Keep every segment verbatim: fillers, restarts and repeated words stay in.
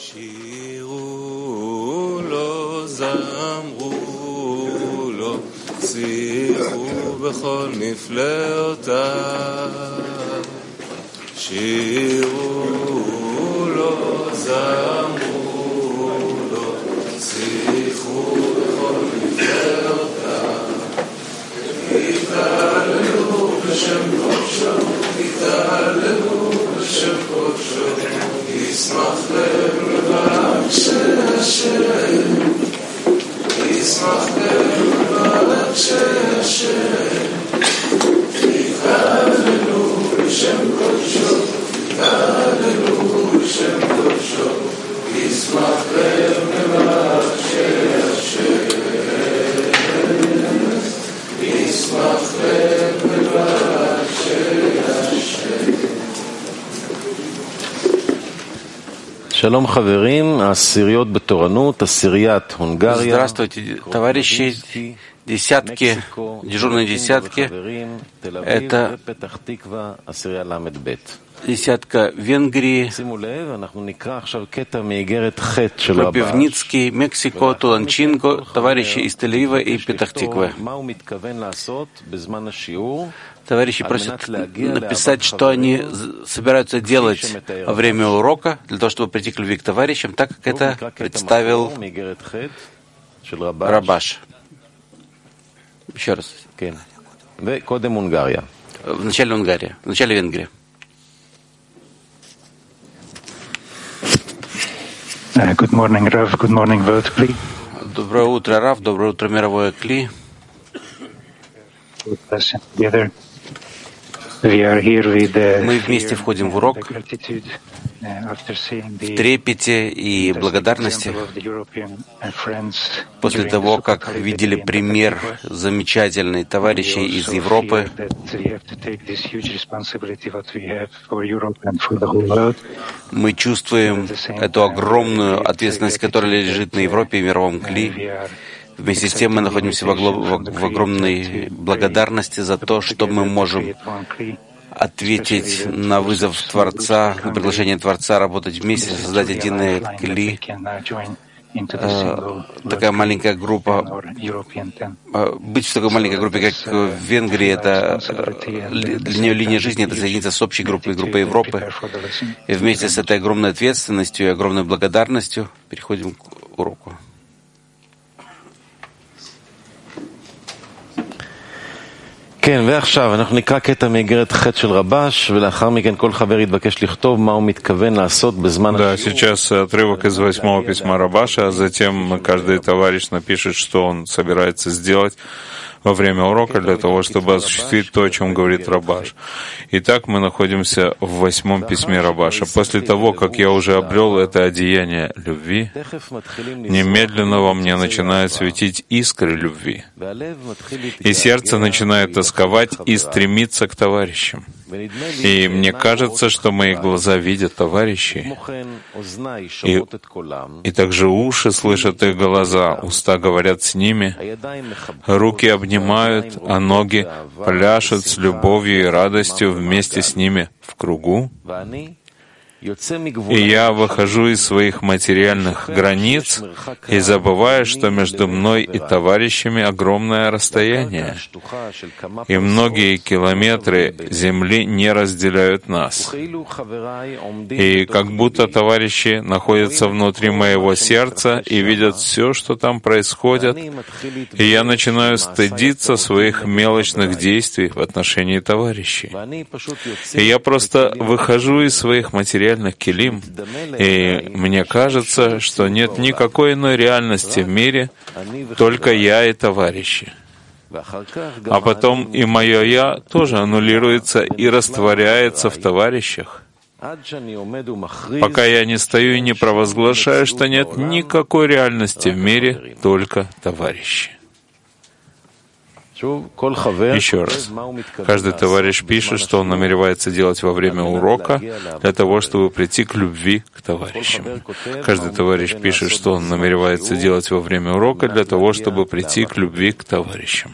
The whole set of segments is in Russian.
שירו לו, זמרו לו, שיחו בכל נפלאותיו. שירו לו, זמרו לו, שיחו בכל נפלאותיו. יתהללו בשם קודשו, יתהללו בשם קודשו, ישמח לב מבקשי השם, ישמח לב מבקשי השם. יתהללו בשם קודשו, יתהללו בשם קודשו, ישמח לב מבקשי השם, ישמח לב מבקשי השם. שלום חברים, העשיריות בתורנות, עשיריית הונגריה. Здравствуйте, товарищи. Десятки, дежурные десятки, это десятка Венгрии, Кропивницкий, Мексико, Туланчинго, товарищи из Тель-Авива и Петах-Тиквы. Товарищи просят написать, что они собираются делать во время урока, для того, чтобы прийти к любви к товарищам, так как это представил Рабаш. Еще раз. В начале Унгария, в начале Венгрии. Good morning, Rav. Good morning, World Kli. Доброе утро, Рав. Доброе утро, мировое Кли. Мы вместе входим в урок в трепете и благодарности после того, как видели пример замечательных товарищей из Европы. Мы чувствуем эту огромную ответственность, которая лежит на Европе и мировом Кли. Вместе с тем мы находимся в, огло... в огромной благодарности за то, что мы можем ответить на вызов Творца, на приглашение Творца работать вместе, создать единое Кли. Такая маленькая группа, быть в такой маленькой группе, как в Венгрии, это для нее линия жизни, это соединиться с общей группой, группой Европы. И вместе с этой огромной ответственностью и огромной благодарностью переходим к уроку. כן, ועכשיו אנחנו נקרא קטע מאיגרת ח' של רבש, ולאחר מכן כל חבר יתבקש לכתוב מה הוא מתכוון לעשות בזמן Да, сейчас отрывок из восьмого письма Рабаша, а затем каждый товарищ напишет, что он собирается сделать во время урока для того, чтобы осуществить то, о чем говорит Рабаш. Итак, мы находимся в восьмом письме Рабаша. После того, как я уже обрел это одеяние любви, немедленно во мне начинают светить искры любви, и сердце начинает тосковать и стремиться к товарищам. И мне кажется, что мои глаза видят товарищей, и, и также уши слышат их голоса, уста говорят с ними, руки обнимают, а ноги пляшут с любовью и радостью вместе с ними в кругу. И я выхожу из своих материальных границ и забываю, что между мной и товарищами огромное расстояние, и многие километры земли не разделяют нас. И как будто товарищи находятся внутри моего сердца и видят все, что там происходит, и я начинаю стыдиться своих мелочных действий в отношении товарищей. И я просто выхожу из своих материальных килим, и мне кажется, что нет никакой иной реальности в мире, только я и товарищи. А потом и мое «я» тоже аннулируется и растворяется в товарищах, пока я не стою и не провозглашаю, что нет никакой реальности в мире, только товарищи. Еще раз. Каждый товарищ пишет, что он намеревается делать во время урока для того, чтобы прийти к любви к товарищам. Каждый товарищ пишет, что он намеревается делать во время урока для того, чтобы прийти к любви к товарищам.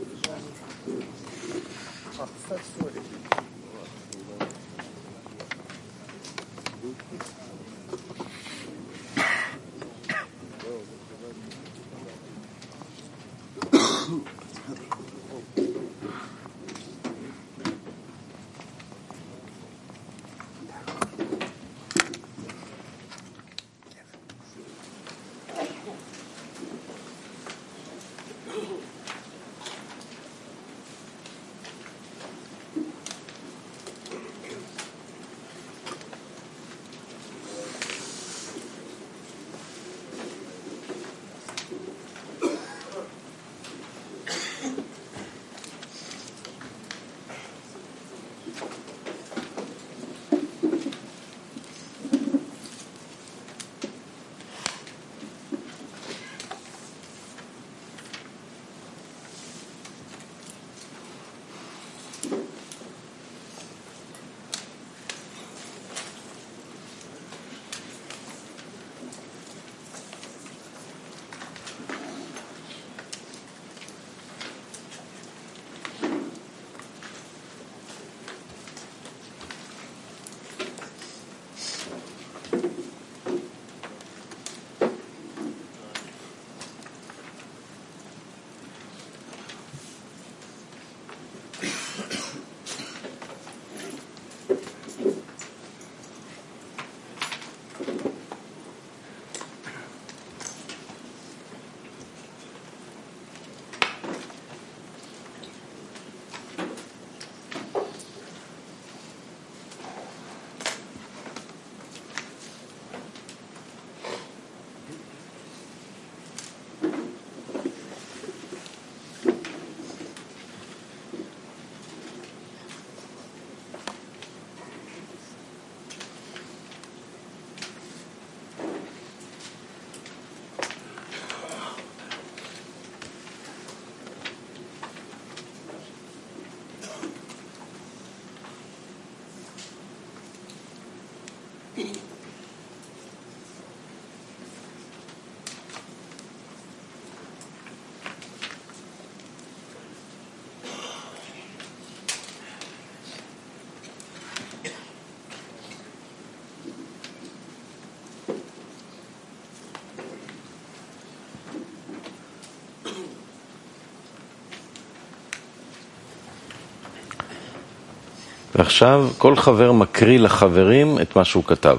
ועכשיו כל חבר מקריא לחברים את מה שהוא כתב.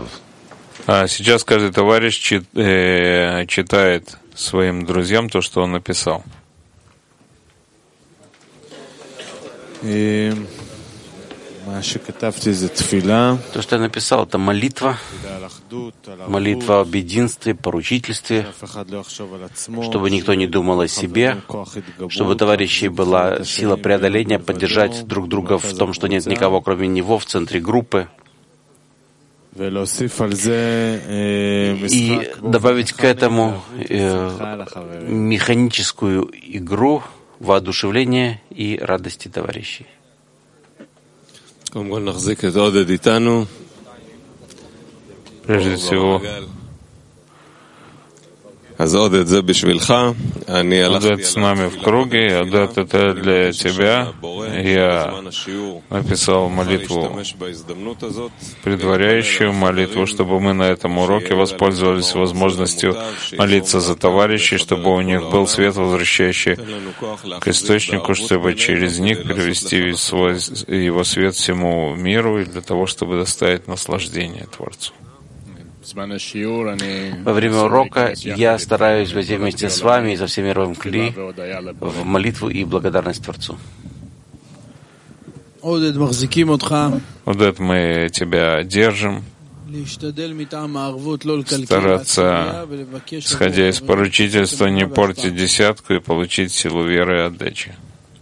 А сейчас каждый товарищ чит, э, читает своим друзьям то, что он написал. То, что я написал, это молитва, молитва об единстве, поручительстве, чтобы никто не думал о себе, чтобы у товарищей была сила преодоления, поддержать друг друга в том, что нет никого, кроме него, в центре группы. И добавить к этому э, механическую игру, воодушевление и радости товарищей. Прежде всего, Одет с нами в круге, Одет, это для тебя. Я написал молитву, предваряющую молитву, чтобы мы на этом уроке воспользовались возможностью молиться за товарищей, чтобы у них был свет, возвращающий к источнику, чтобы через них привести свой, его свет всему миру и для того, чтобы доставить наслаждение Творцу. Во время урока я стараюсь войти вместе с вами и со всеми мировым кли в молитву и благодарность Творцу. Одет, мы тебя держим. Стараться, исходя из поручительства, не портить десятку и получить силу веры и отдачи.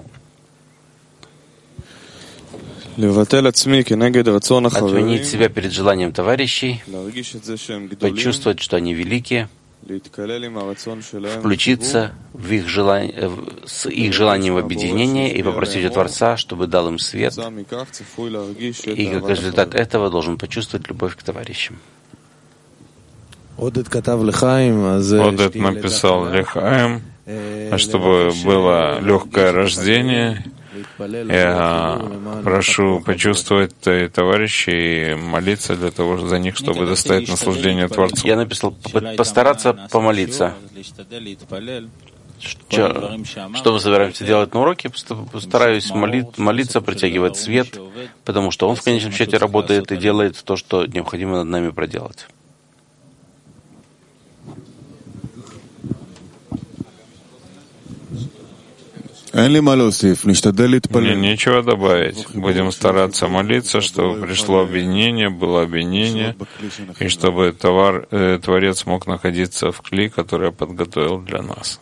Отменить себя перед желанием товарищей, почувствовать, что они великие, включиться в их желание, с их желанием в объединение и попросить у Творца, чтобы дал им свет, и как результат этого должен почувствовать любовь к товарищам. Одет написал Лехаим, а чтобы было легкое рождение. Я прошу почувствовать товарищей и молиться для того, за них, чтобы доставить наслаждение Творцу. Я написал постараться помолиться. Что, что мы собираемся делать на уроке? Постараюсь моли, молиться, притягивать свет, потому что он в конечном счете работает и делает то, что необходимо над нами проделать. Мне нечего добавить. Будем стараться молиться, чтобы пришло объединение, было объединение, и чтобы товар, э, Творец мог находиться в кли, который я подготовил для нас.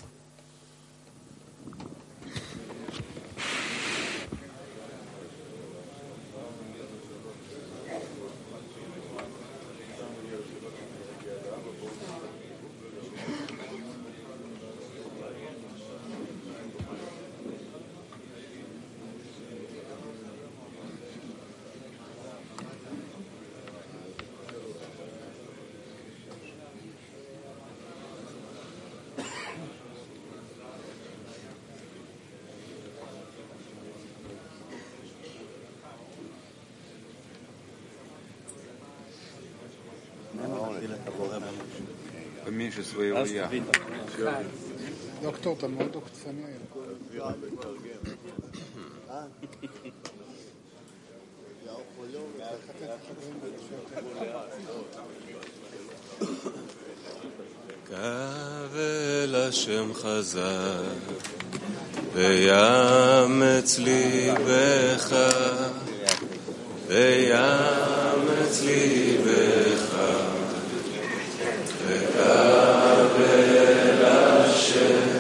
Поменьше своего я. Ну кто там? Он только сами. קבל השם חזק ויאמץ ליבך ויאמץ ליבך וקבל השם